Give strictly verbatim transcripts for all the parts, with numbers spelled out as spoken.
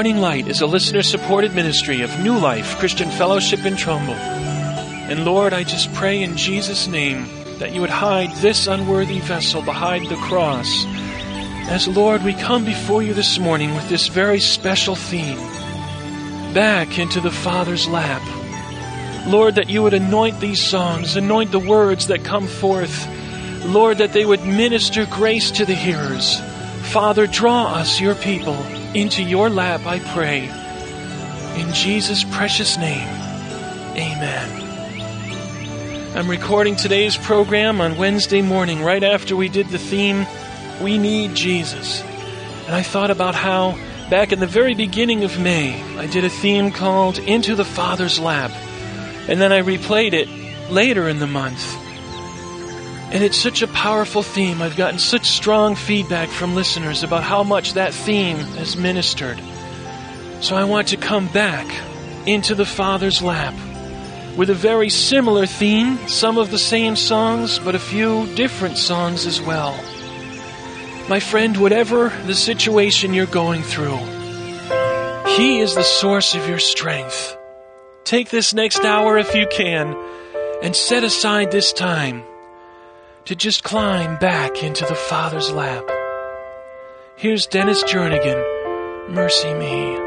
Morning Light is a listener-supported ministry of New Life Christian Fellowship in Trumbull. And Lord, I just pray in Jesus' name that you would hide this unworthy vessel behind the cross. As Lord, we come before you this morning with this very special theme, back into the Father's lap. Lord, that you would anoint these songs, anoint the words that come forth. Lord, that they would minister grace to the hearers. Father, draw us, your people, into your lap, I pray. In Jesus' precious name, amen. I'm recording today's program on Wednesday morning, right after we did the theme, We Need Jesus. And I thought about how, back in the very beginning of May, I did a theme called Into the Father's Lap. And then I replayed it later in the month. And it's such a powerful theme. I've gotten such strong feedback from listeners about how much that theme has ministered. So I want to come back into the Father's lap with a very similar theme, some of the same songs, but a few different songs as well. My friend, whatever the situation you're going through, He is the source of your strength. Take this next hour if you can, and set aside this time to just climb back into the Father's lap. Here's Dennis Jernigan, Mercy Me.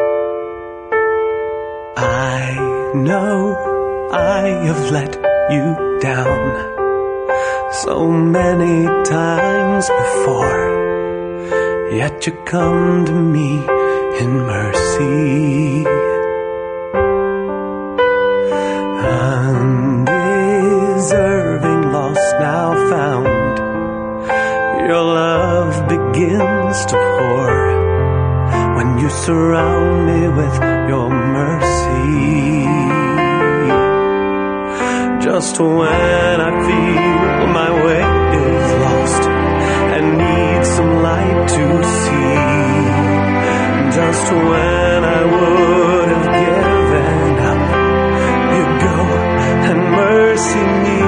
I know I have let you down so many times before, yet you come to me in mercy. Undeserving, lost, now found, your love begins to pour when you surround me with your mercy. Just when I feel my way is lost and need some light to see, just when I would have given up, you go and mercy me.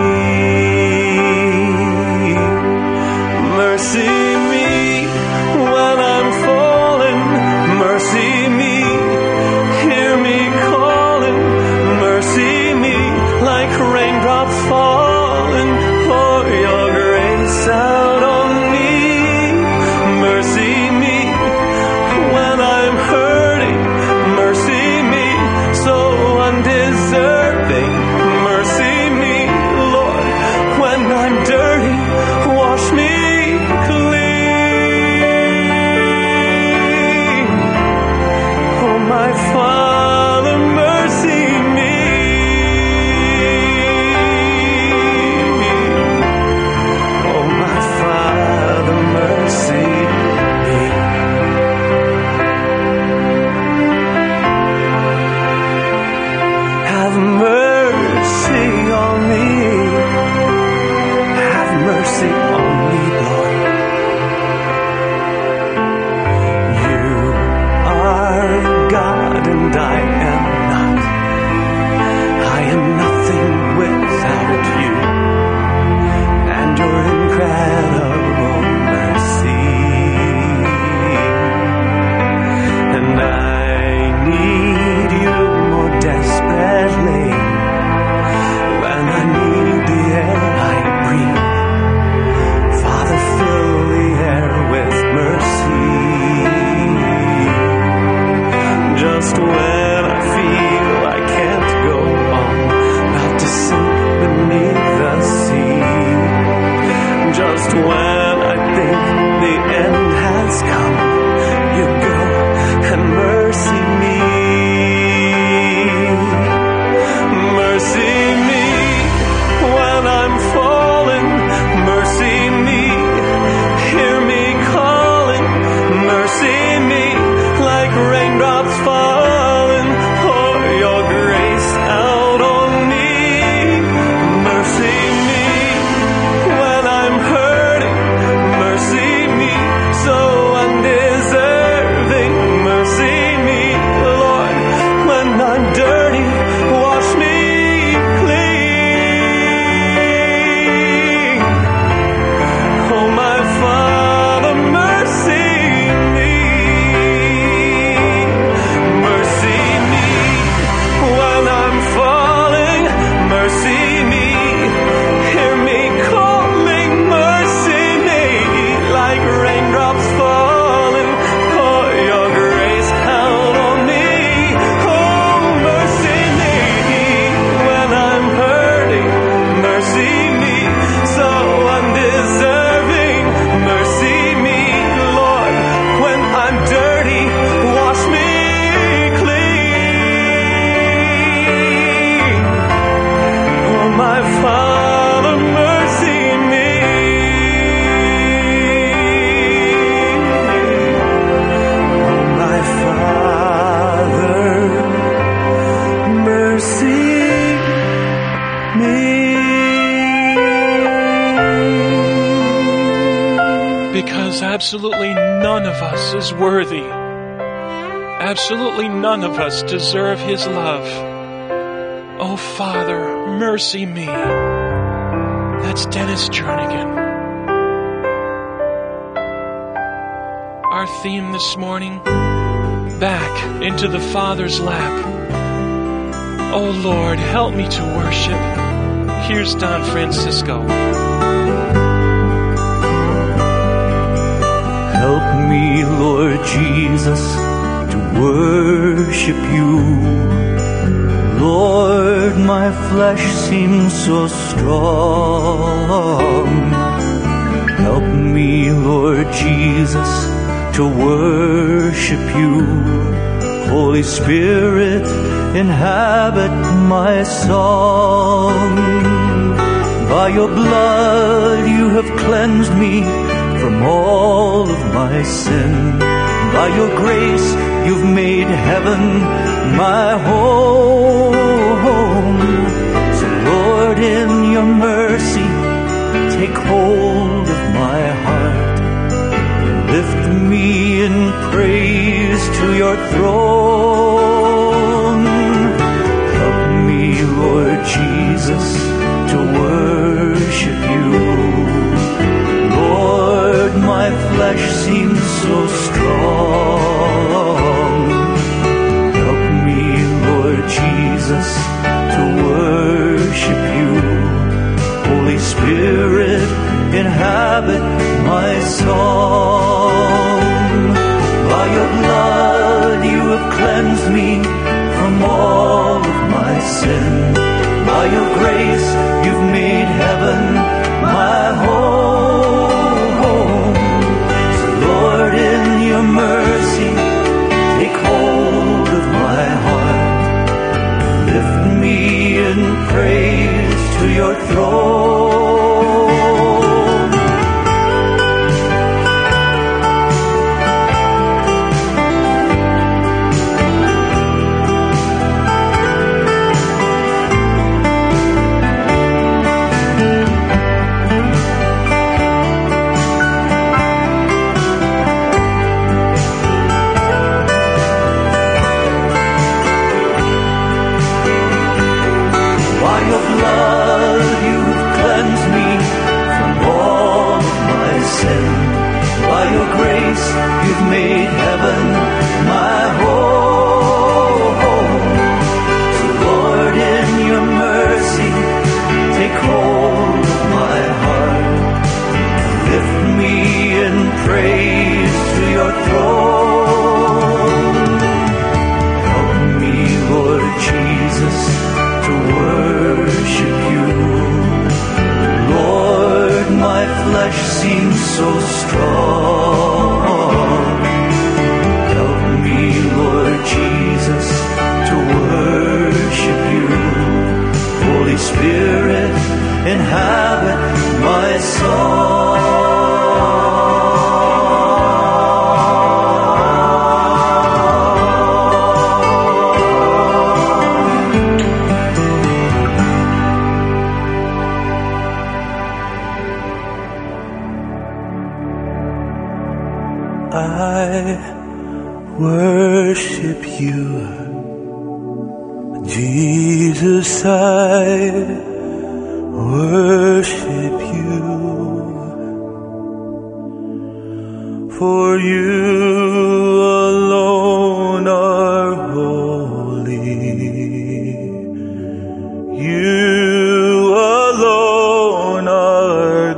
Mercy me when I'm falling, mercy me, hear me calling, mercy me, like raindrops falling, pour your grace out on me. Mercy me when I'm hurting, mercy me, so undeserving, mercy me, Lord, when I'm dirty, wash me clean. Oh, my Father, mercy me. Oh, my Father, mercy me. Have mercy on me. Have mercy on me, Lord. You are God and I am not. I am nothing without you and your incredible mercy. And I need you more desperately than I need the air I breathe. Father, fill the air with mercy. Just when I feel I can't go on, not to sink beneath the sea. Just when I think the end has come, you go and mercy me. Mercy me when I'm falling, mercy me, hear me calling, mercy me, like raindrops falling, pour your grace out on me. Mercy me when I'm hurting, because absolutely none of us is worthy. Absolutely none of us deserve His love. Oh, Father, mercy me. That's Dennis Jernigan. Our theme this morning, back into the Father's lap. Oh, Lord, help me to worship. Here's Don Francisco. Help me, Lord Jesus, to worship you. Lord, my flesh seems so strong. Help me, Lord Jesus, to worship you. Holy Spirit, inhabit my song. By your blood you have cleansed me from all of my sin. By your grace you've made heaven my home. So Lord, in your mercy, take hold of my heart. Lift me in praise to your throne. Help me, Lord Jesus, to worship you. Lord, my flesh seems so strong. Help me, Lord Jesus, to worship you. Holy Spirit, inhabit my song. By your blood you have cleansed me from all of my sin. By your grace you've made heaven my home. So Lord, in your mercy, take hold of my heart. Lift me in praise to your throne. You've made heaven my home. So Lord, in your mercy, take hold of my heart. Lift me in praise to your throne. Help me, Lord Jesus, to worship you. Lord, my flesh seems so strong. Jesus, to worship you. Holy Spirit, inhabit my song. I worship you, Jesus, I worship you, for you alone are holy, you alone are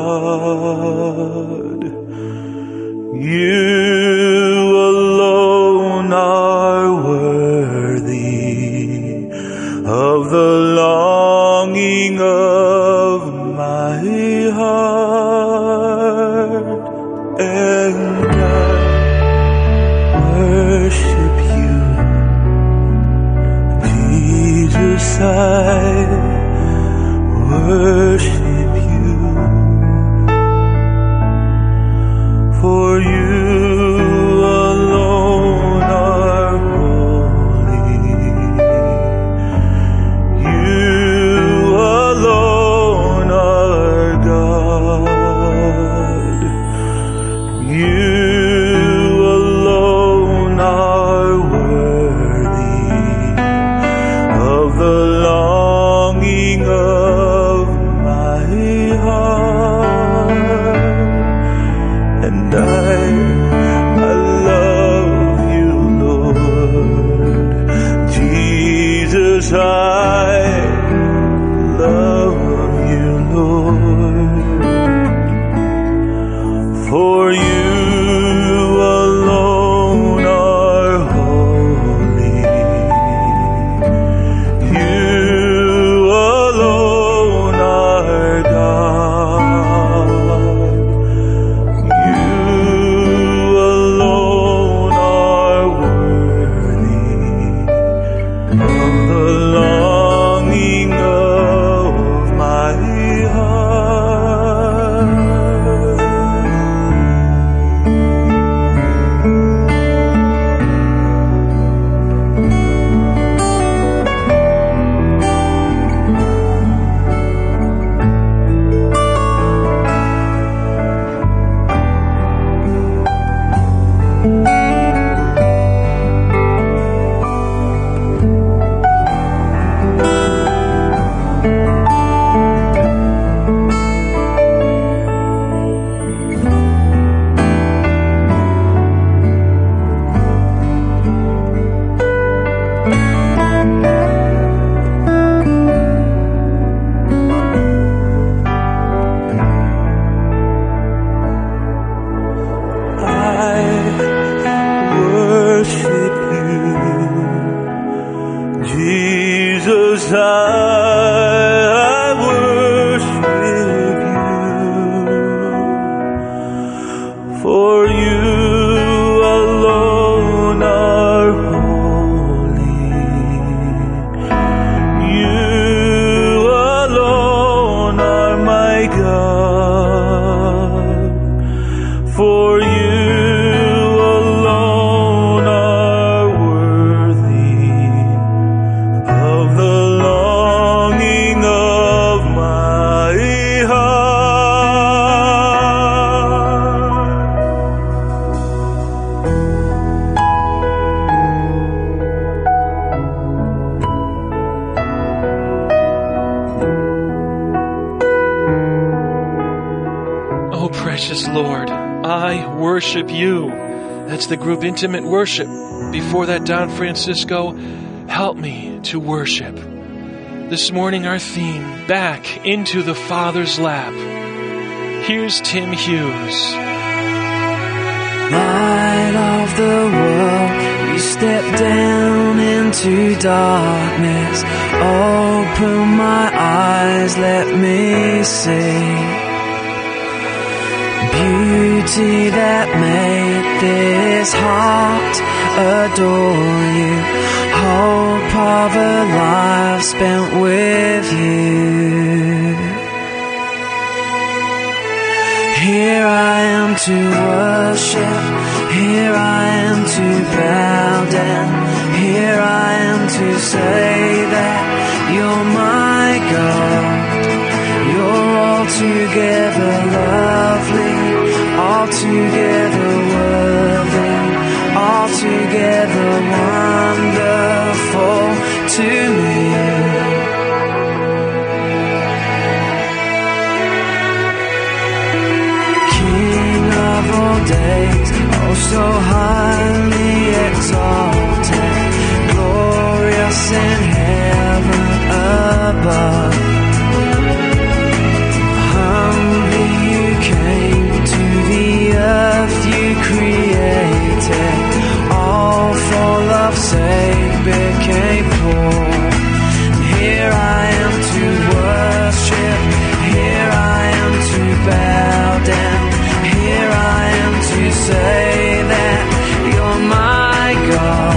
God, you of the longing of my heart, and I worship you, Jesus, I worship you, for you Oh, precious Lord, I worship you. That's the group intimate worship. Before that, Don Francisco, help me to worship. This morning, our theme, back into the Father's lap. Here's Tim Hughes. Light of the world, you step down into darkness. Open my eyes, let me see beauty that made this heart adore you. Hope of a life spent with you. Here I am to worship, here I am to bow down, here I am to say that you're my God. You're altogether lovely, altogether worthy, altogether wonderful to me. Days, oh so highly exalted, glorious in heaven above. Humbly you came to the earth you created, all for love's sake became poor. And here I am to worship, here I am to bow down, here I am to say that you're my God.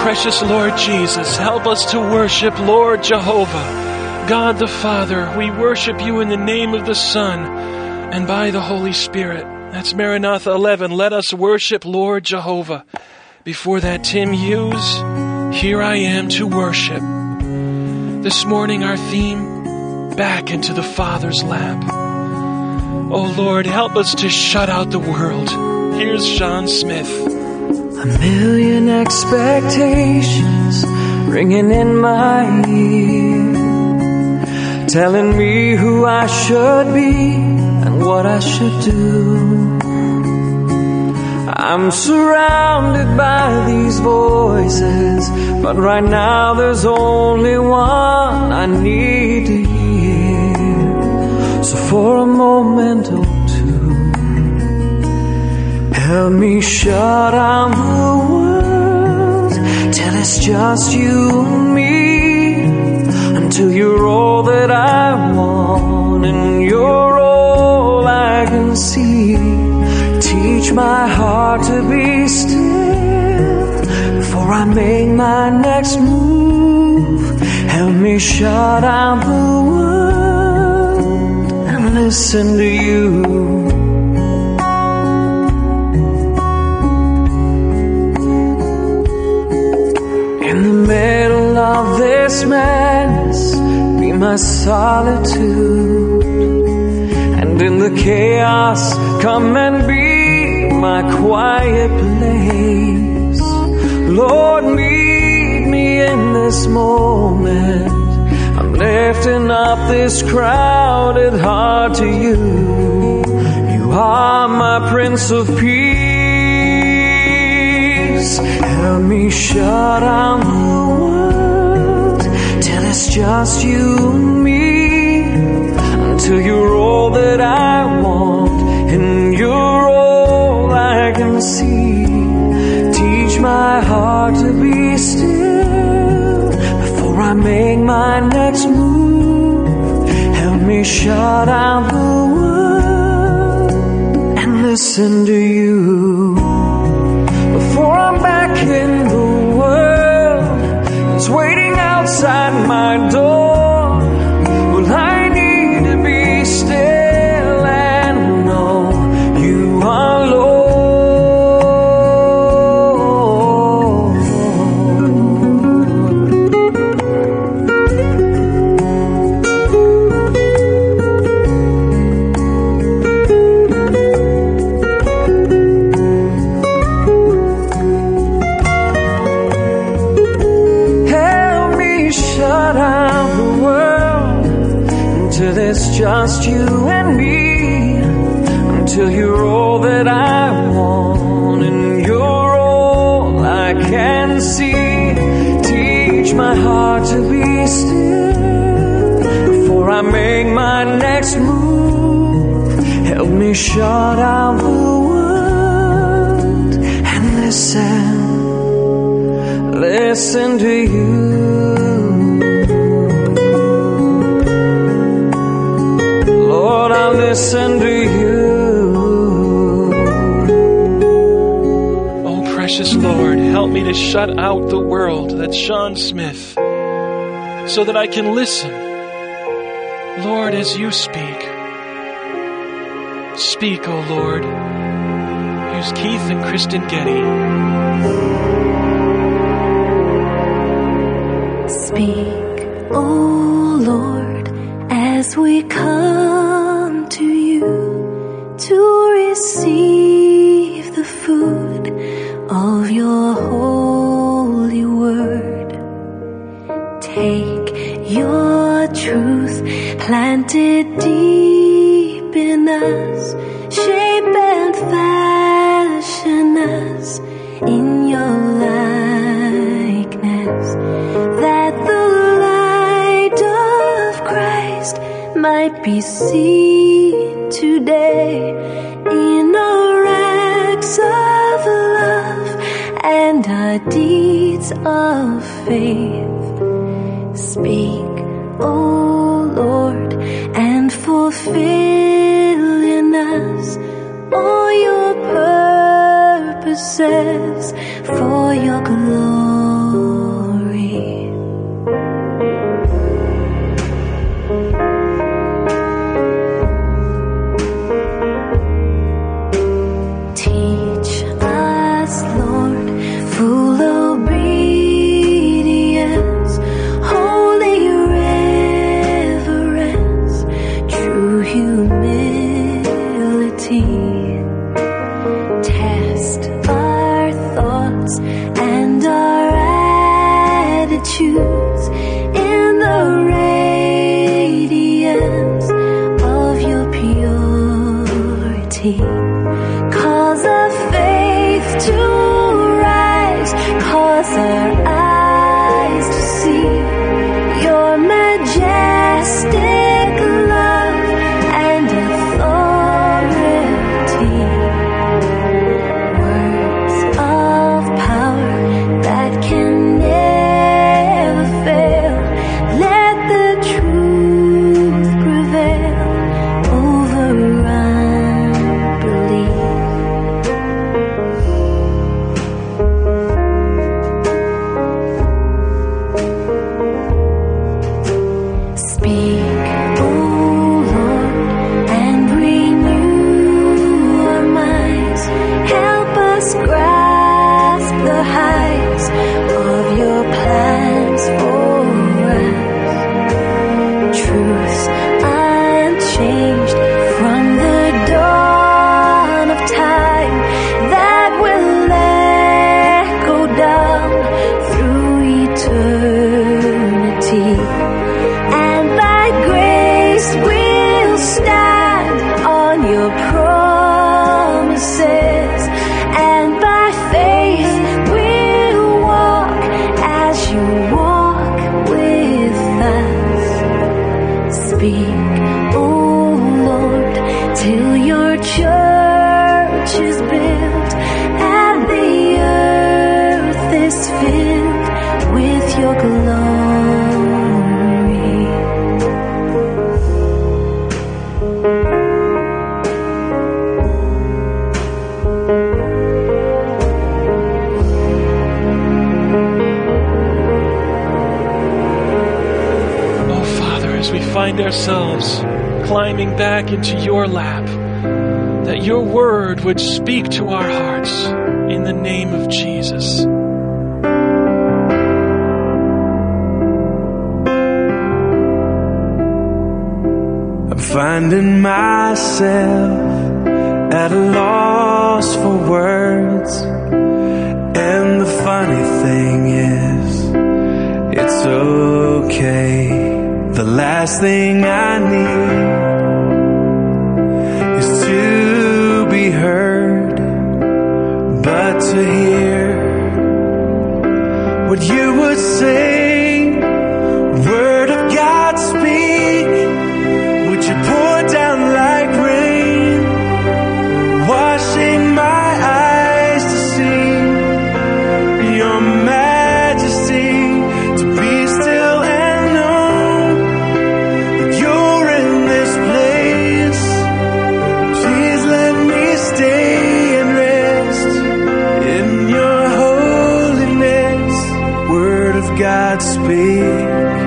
precious Lord Jesus, help us to worship Lord Jehovah, God the Father. We worship you in the name of the Son and by the Holy Spirit. That's Maranatha eleven. Let us worship Lord Jehovah. Before that, Tim Hughes, Here I Am to Worship. This morning our theme, Back into the Father's Lap. Oh Lord, help us to shut out the world. Here's Sean Smith. A million expectations ringing in my ear, telling me who I should be and what I should do. I'm surrounded by these voices, but right now there's only one I need to hear. So for a moment or two, help me shut out the world till it's just you and me, until you're all that I want and you're all I can see. Teach my heart to be still before I make my next move. Help me shut out the world and listen to you. In the middle of this madness, be my solitude, and in the chaos, come and be my quiet place. Lord, meet me in this moment. I'm lifting up this crowded heart to you. You are my Prince of Peace. Help me shut out the world till it's just you and me, until you're all that I want and you're all I can see. Teach my heart to be still before I make my next move. Help me shut out the world and listen to you. Before I'm back in the world, it's waiting outside my door. Well, I need to be still and know you are Lord. Help me shut out the world until it's just you and me, until you're all that I want and you're all I can see. Teach my heart to be still before I make my next move. Help me shut out the world and listen, listen to you. Lord, I listen to you. Oh, precious Lord, help me to shut out the world. That's Sean Smith. So that I can listen, Lord, as you speak. Speak, O Lord. Here's Keith and Kristen Getty. Speak, O Lord, as we come to you to receive the food of your holy word. Take your truth planted deep in us, shape and fashion us in your likeness, that the light of Christ might be seen today in our acts of love and our deeds of faith. Speak, O Lord, and fulfill in us all your purposes for your glory. humility. Cause our faith to rise, cause our eyes to see your majestic love and authority. Words of power that can never fail. Let the truth prevail over unbelief. Speak, O Lord, and renew our minds. Help us grasp the heights of your plans for us. Truths unchanged from the dawn of time that will echo down through eternity. And by grace we'll stand on your promises, and by faith we'll walk as you walk with us. Speak, O Lord, till your church is built and the earth is filled with your glory. Oh, Father, as we find ourselves climbing back into your lap, that your word would speak to our hearts in the name of Jesus. I'm finding myself at a loss for words, and the funny thing is, it's okay. The last thing I need is to be heard, but to hear what you would say. Word of God, speak. Would you pour down like rain, washing my eyes to see your majesty, to be still and know that you're in this place. Please let me stay and rest in your holiness. Word of God, speak.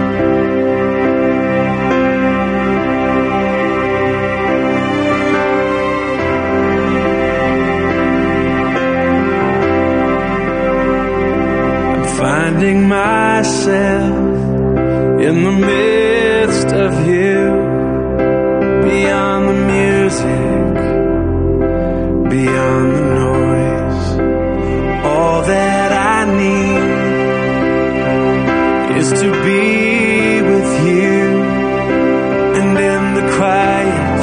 Finding myself in the midst of you, beyond the music, beyond the noise. All that I need is to be with you, and in the quiet,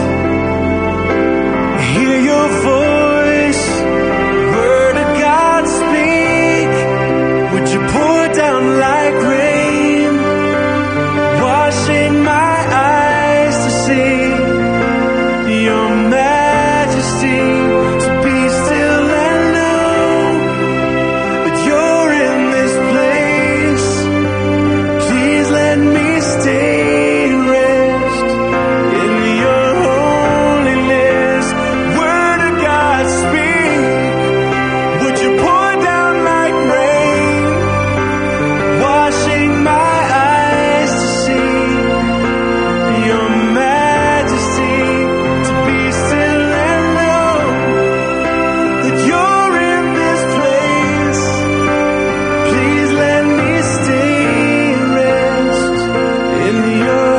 hear your voice. Word of God, speak. Would you pour down like rain, washing my eyes to see your majesty, to be still and know that you're in this place. Please let me stay and rest in your holiness. Word of God, speak. Would you pour down like rain, washing my eyes to see your majesty, to be still and know that you're in this place. Please let me stay and rest in your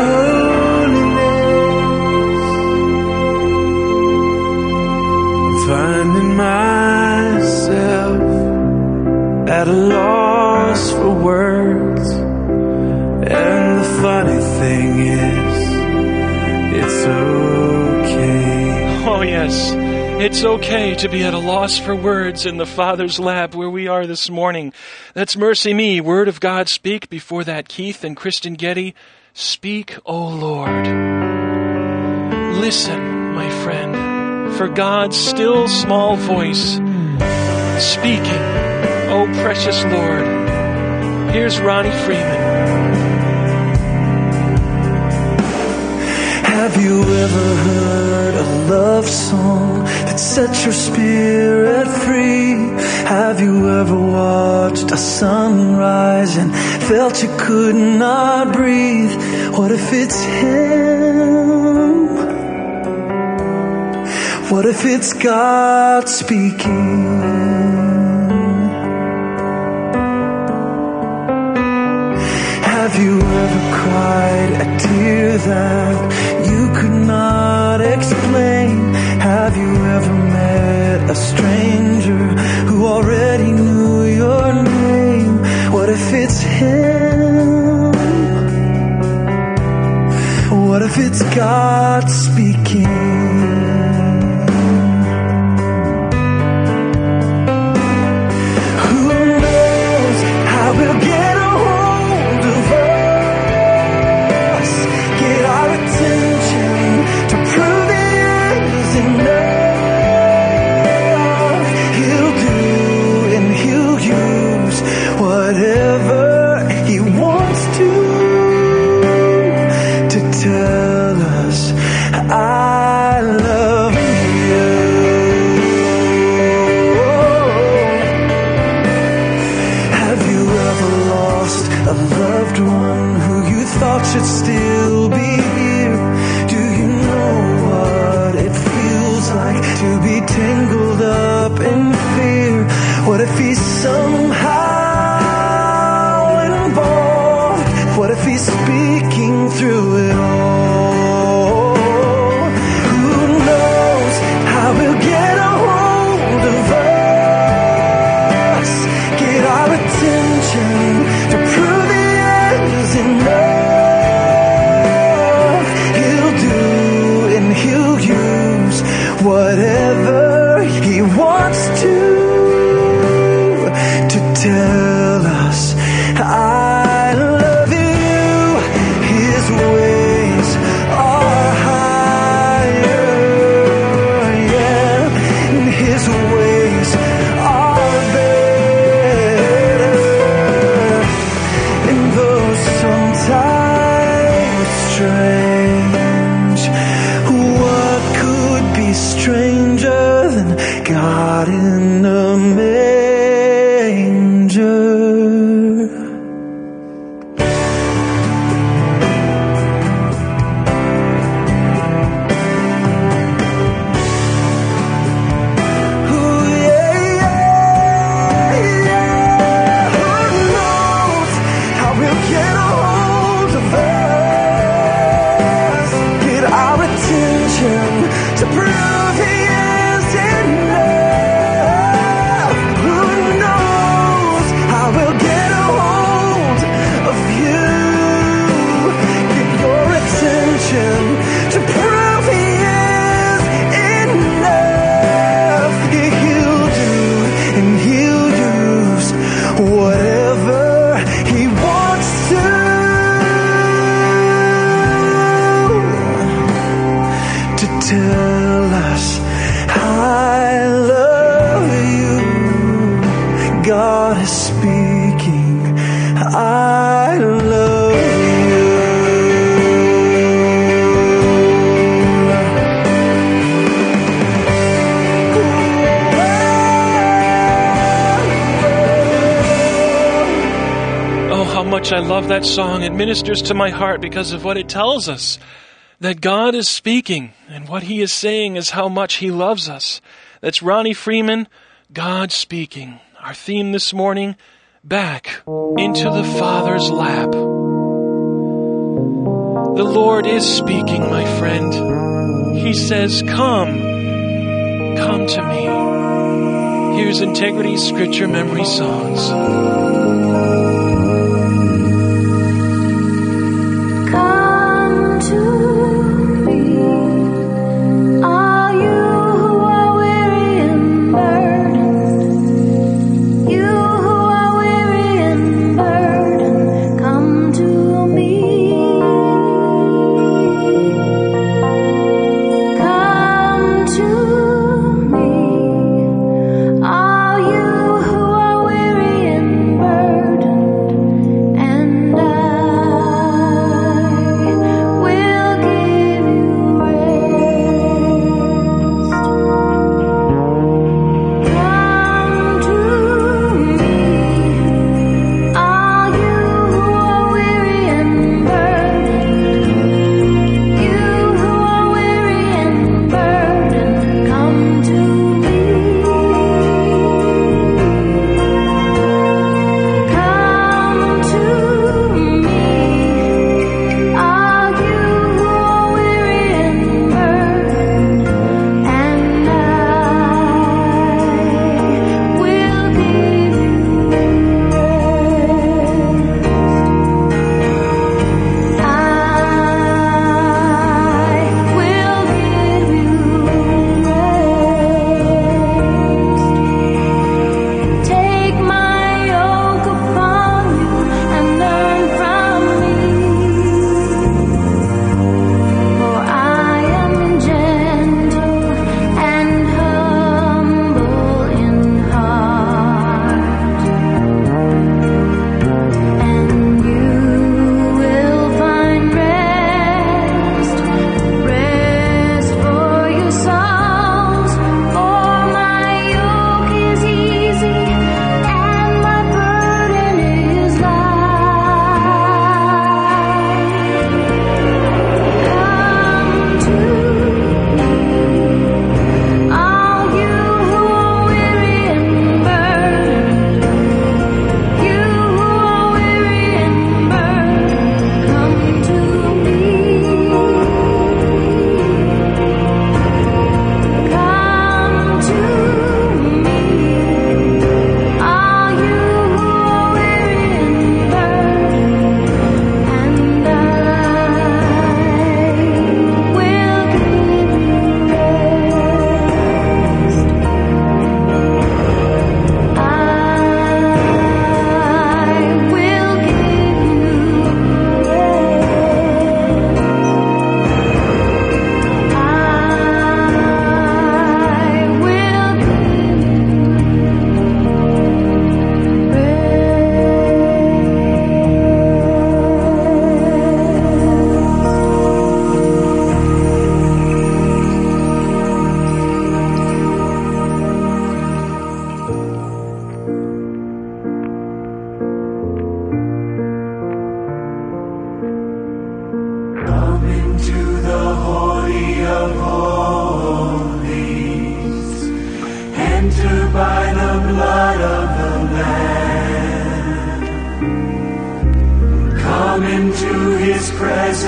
holiness. Finding myself at a loss for words, and the funny thing is, it's okay. Oh, yes. It's okay to be at a loss for words in the Father's lap where we are this morning. That's Mercy Me, Word of God Speak. Before that, Keith and Kristen Getty, Speak, O Lord. Listen, my friend, for God's still small voice speaking. Oh, precious Lord. Here's Ronnie Freeman. Have you ever heard a love song that set your spirit free? Have you ever watched a sunrise and felt you could not breathe? What if it's Him? What if it's God speaking? Have you ever cried a tear that you could not explain? Have you ever met a stranger who already knew your name? What if it's Him? What if it's God speaking? Who knows how we'll get should still be here. Do you know what it feels like to be tangled up in fear? What if He's somehow involved? What if He's speaking through it all? Who knows how we'll get a hold of us, get our attention to prove the end is enough. Whatever He wants to, to tell us, I love you. His ways are higher, yeah, and His ways are better. And though sometimes strange, what could be stranger than God in a manger? Ooh, yeah, yeah, yeah. Who knows how we'll get a hold of us, get our attention to prove He is enough. Who knows how we'll get a hold of you, get your attention to prove He is enough. He'll do and He'll use whatever He wants to, to tell us I love you. God is speaking, I love you. Oh, how much I love that song. It ministers to my heart because of what it tells us. That God is speaking, and what He is saying is how much He loves us. That's Ronnie Freeman, God Speaking. Our theme this morning, back into the Father's lap. The Lord is speaking, my friend. He says, come, come to me. Here's Integrity Scripture Memory Songs. Come to me, all you who are weary.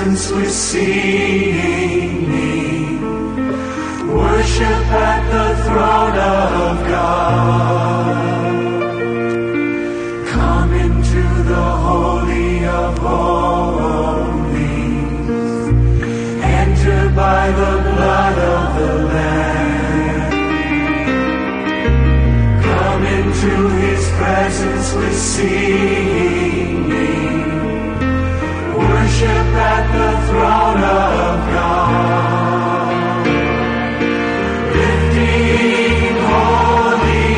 presence with singing. Worship at the throne of God. Come into the Holy of Holies. Enter by the blood of the Lamb. Come into His presence with singing. Worship at the throne of God. Lifting holy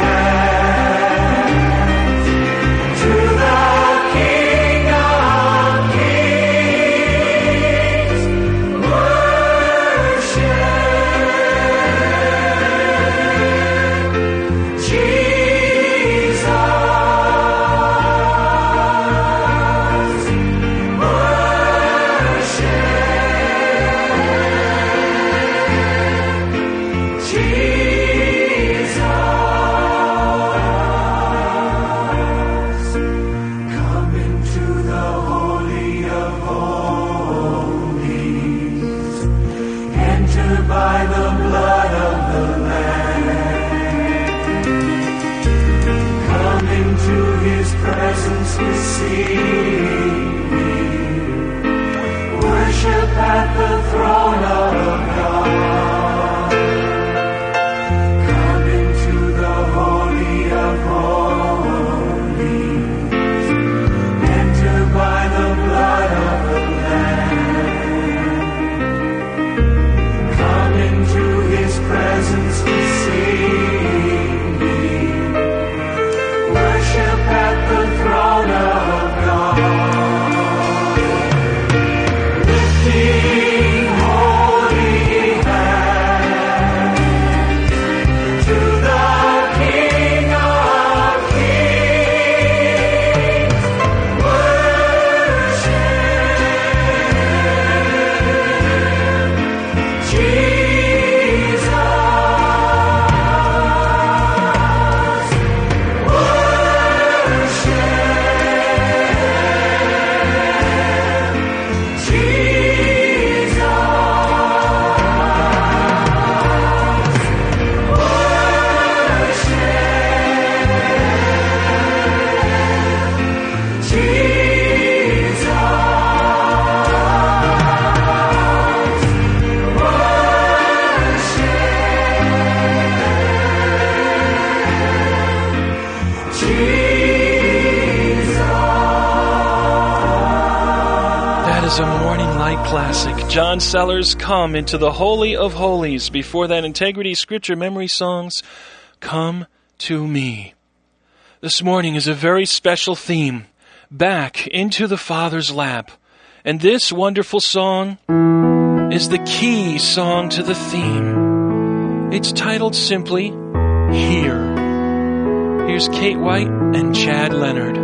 hands to the King of Kings. Worship Jesus. Worship at the throne of God. Come into the Holy of Holies. Enter by the blood of the Lamb. Come into His presence with singing. Worship at the throne of God. Lifting holy hands to the King of Kings. Worship Jesus. A Morning Light classic. John Sellers, Come into the Holy of Holies. Before that, Integrity Scripture Memory Songs, Come to Me. This morning is a very special theme, Back into the Father's Lap. And this wonderful song is the key song to the theme. It's titled simply, Here. Here's Kate White and Chad Leonard.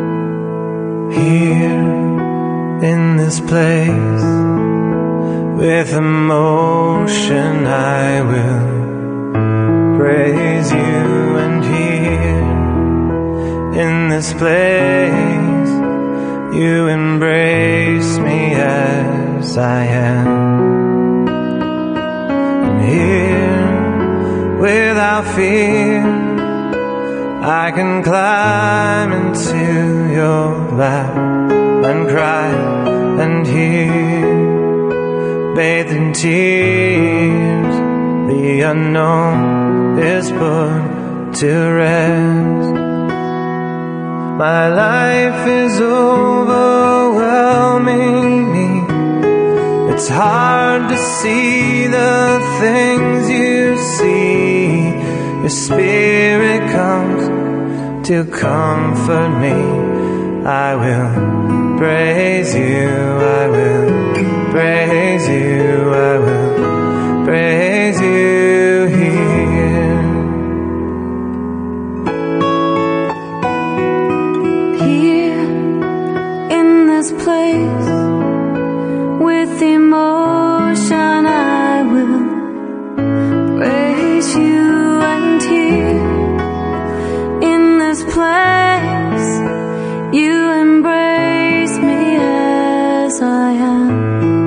Here in this place, with emotion I will praise you. And here in this place, you embrace me as I am. And here, without fear, I can climb into your lap and cry and hear, bathed in tears, the unknown is put to rest. My life is overwhelming me. It's hard to see the things you see. Your spirit comes to comfort me. I will praise you, I will praise you, I will praise you here. Here in this place, with emotion I will praise you. And here in this place, you embrace me as I am.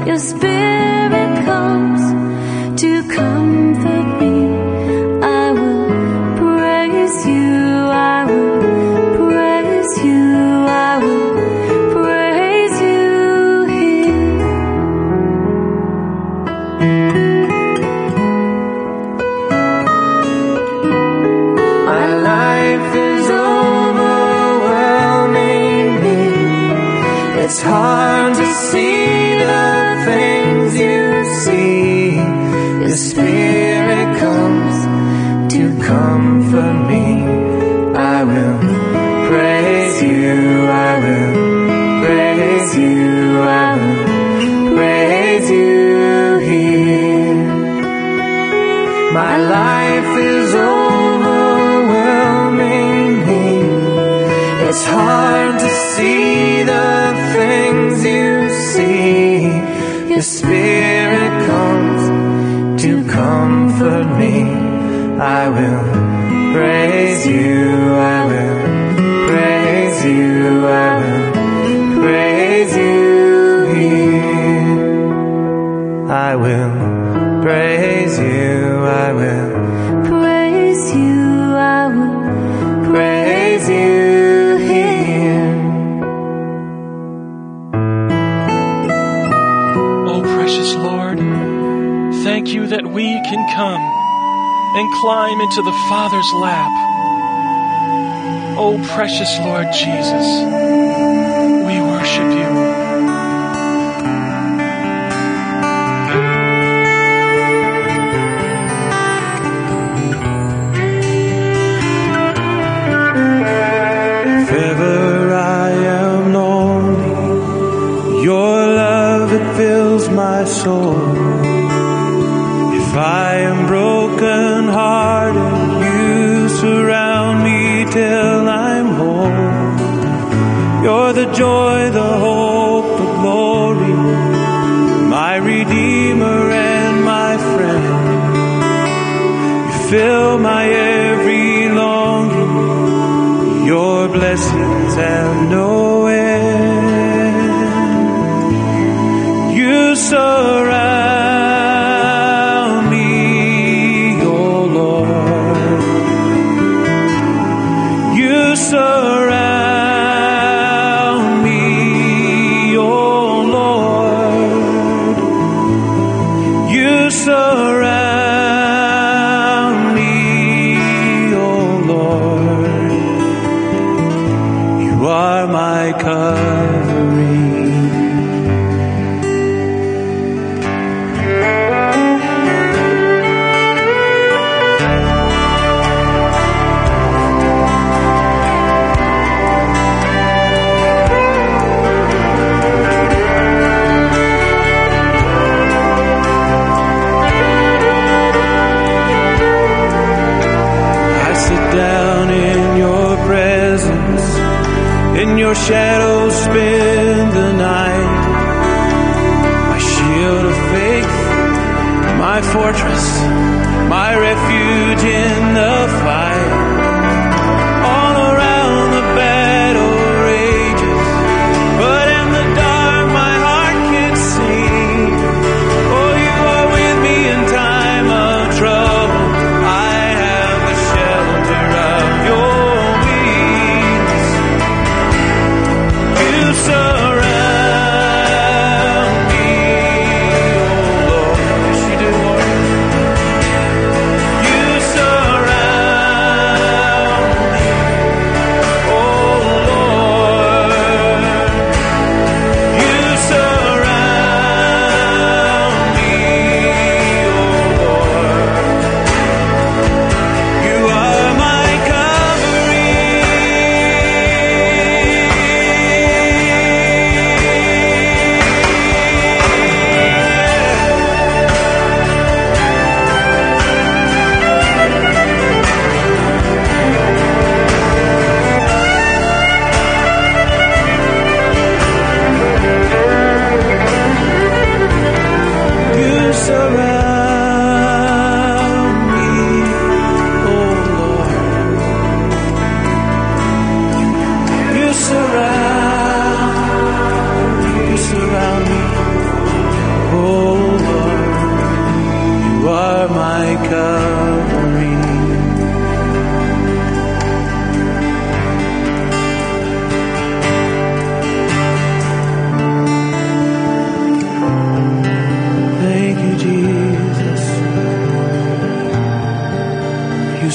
Your Spirit comes to comfort me. I will praise you, I will praise you, I will praise you here. My life is overwhelming me. It's hard to see the things you see. Your Spirit comes to comfort me. I will praise you, I will praise you, I will praise you here. My life is overwhelming me. It's hard to see the things you see. Your Spirit comes to comfort me. I will praise you, I will praise you, I will praise you here. I will praise you, I will praise you, I will praise you here. Oh, precious Lord, thank you that we can come and climb into the Father's lap. Oh, precious Lord Jesus, we worship you. If ever I am lonely, your love, it fills my soul. If I am broken hearted, you surround me till I'm whole. You're the joy, the hope, the glory, my Redeemer and my friend. You fill my every longing. Your blessings have no end. You surround me, oh Lord. You surround me, oh Lord. You surround me, oh Lord. You are my covering. I sit down in your presence. In your shadows spend the night. My shield of faith, my fortress, my refuge in the fight. All around the battle rages, but in the dark my heart can sing. Oh, you are with me in time of trouble. I have the shelter of your wings. You surround me, oh Lord. Yes, you do, Lord. You surround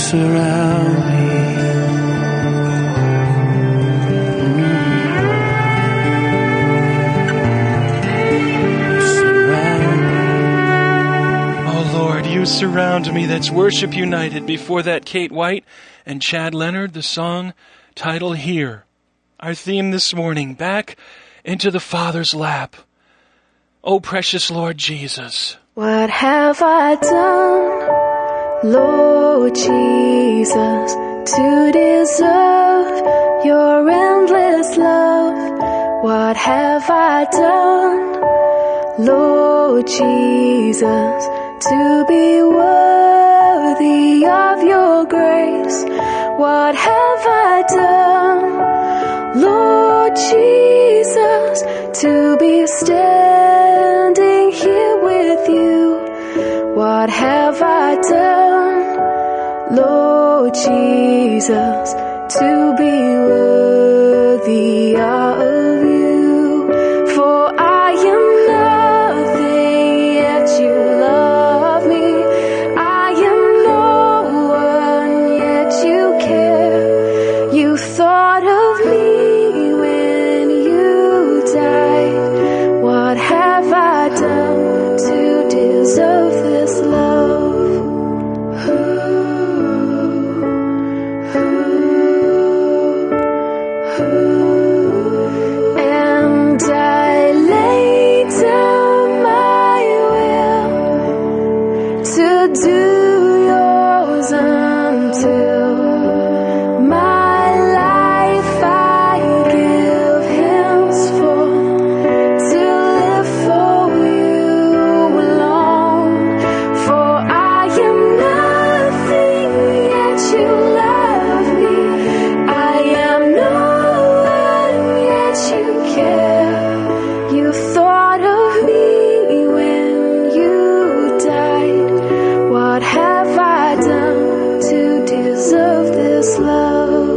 surround me. You surround me. That's Worship United. Before that, Kate White and Chad Leonard, the song title Here. Our theme this morning, back into the Father's lap. Oh, precious Lord Jesus. What have I done, Lord Jesus, to deserve your endless love? What have I done, Lord Jesus, to be worthy of your grace? What have I done, Lord Jesus, to be standing here with you? What have I done, Lord Jesus, to be worthy of you? For I am nothing, yet you love me. I am no one, yet you care. You thought of me when you died. What have I done to deserve this love? And I lay down my will to do yours until my life I give henceforth to live for you alone. For I am nothing, yet you love me. I am no one, yet you care. You thought of me when you died. What have I done to deserve this love?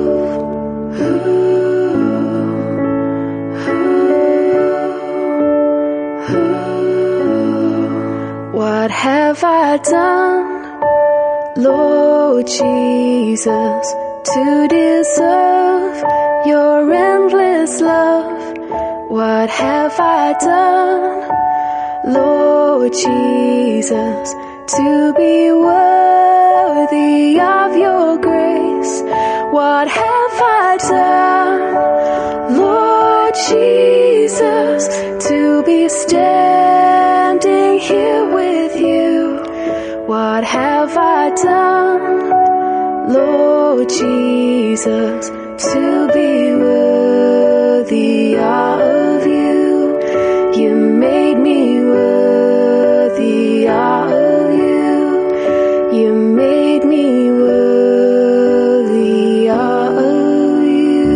What have I done, Lord Jesus, to deserve your endless love? What have I done, Lord Jesus, to be worthy of your grace? What have I done, Lord Jesus, to be standing here with you? What have I done, Lord Jesus, to be worthy of you? You made me worthy of you. You made me worthy of you.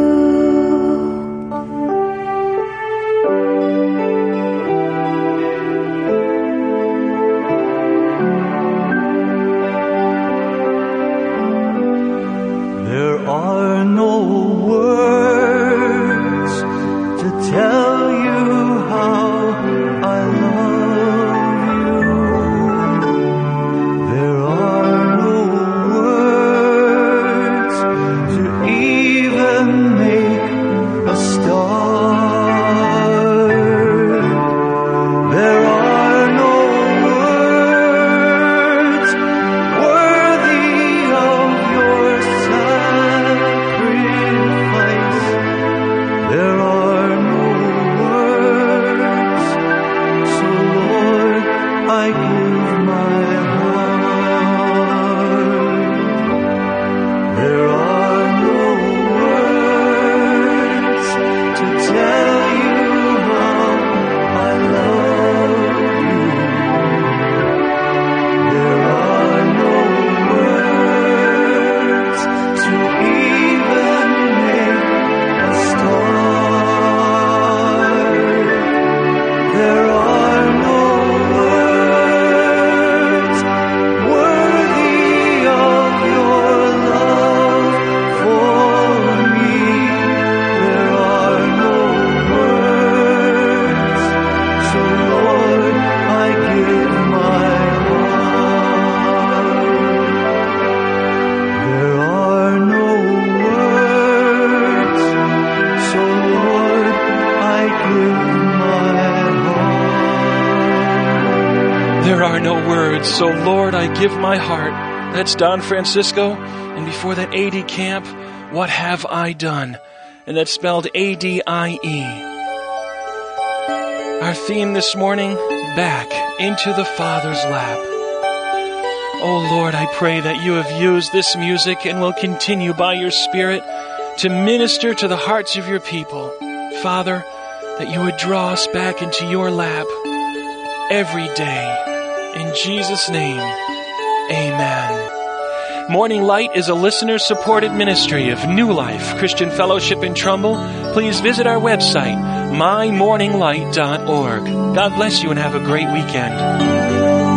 There are no words to tell you how I There are no words, so Lord, I give my heart. That's Don Francisco. And before that, A D Camp, What Have I Done? And that's spelled A D I E. Our theme this morning, Back into the Father's Lap. Oh Lord, I pray that you have used this music and will continue by your Spirit to minister to the hearts of your people. Father, that you would draw us back into your lap every day. In Jesus' name, amen. Morning Light is a listener-supported ministry of New Life Christian Fellowship in Trumbull. Please visit our website, my morning light dot org. God bless you and have a great weekend.